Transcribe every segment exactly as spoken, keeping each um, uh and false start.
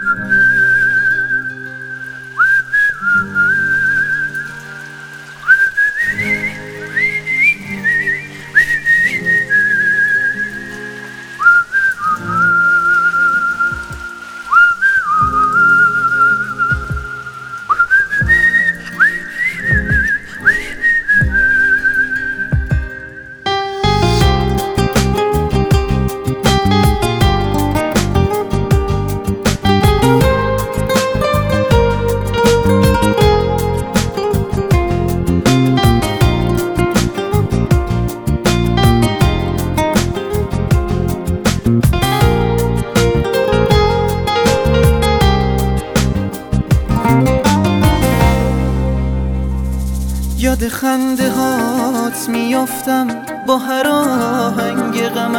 یاد خنده هات میافتم با هر آهنگ غم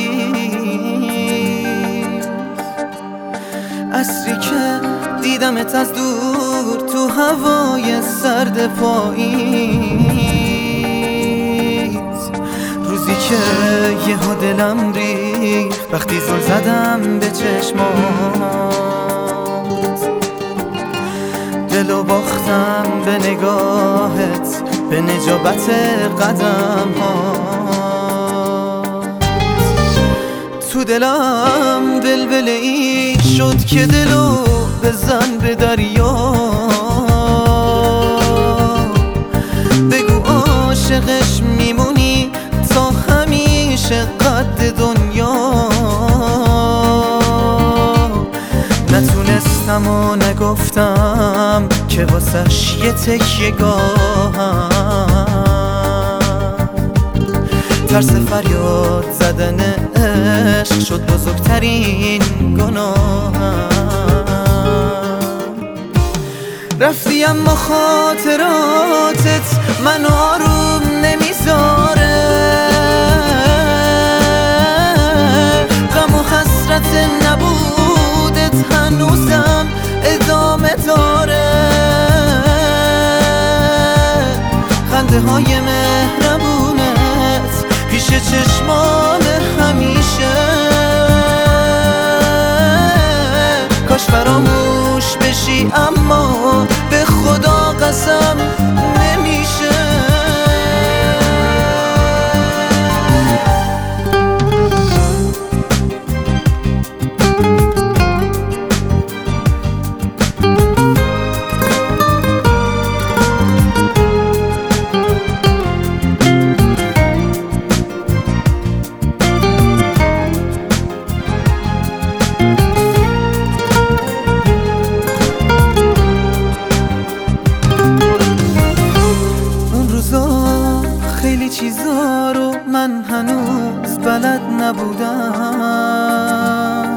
انگیز، عصری که دیدمت از دور تو هوای سرد پاییز، روزی که یهو دلم ریخت وقتی زل زدم به چشمات، دلو باختم به نگاهت به نجابت قدم ها، تو دلم ولوله ای شد که دلو بزن به دریا، بگو عاشقش میمونی تا همیشه قد دنیا، نتونستم و نگفتم که واسش یه تکیه گاهم، ترس فریاد زدن عشق شد بزرگترین گناهم، رفتی اما خاطراتت منو آروم نمیذاره، غم و حسرت نبودت هنوزم ادامه داره، خنده های مهربونت پیش چشمان همیشه، کاش فراموش بشی اما به خدا قسم نمیشه. خیلی چیزا رو من هنوز بلد نبودم،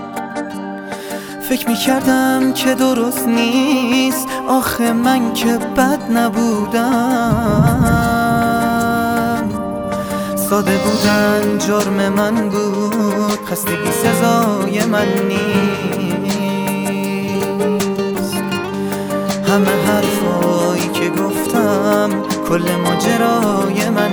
فکر میکردم که درست نیست، آخه من که بد نبودم، ساده بودن جرم من بود، خستگی سزای من نیست، همه حرفایی که گفتم کل ماجرای من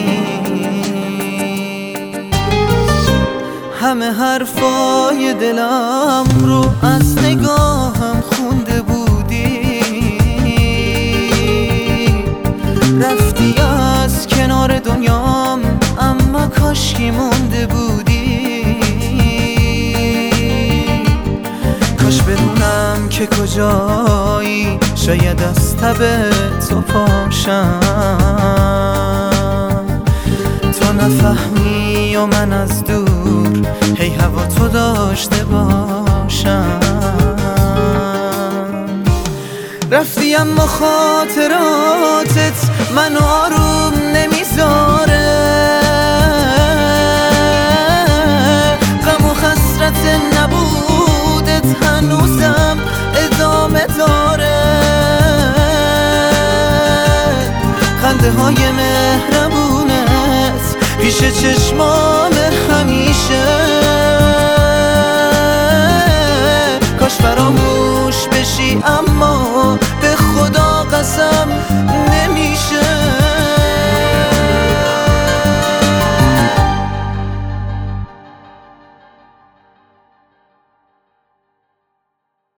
نیست، همه حرفای دلم رو از نگاهم خونده بودی، رفتی از کنار دنیام اما کاشکی مونده بودی، کاش بدونم که کجایی، شاید از تب تو پاشم، تو نفهمی و من از دور هی هوا تو داشته باشم، رفتی اما خاطراتت منو آروم نمیذاره، غم و حسرت نبودت هنوزم ادامه داره، خنده های مهربونت پیش چشمان همیشه،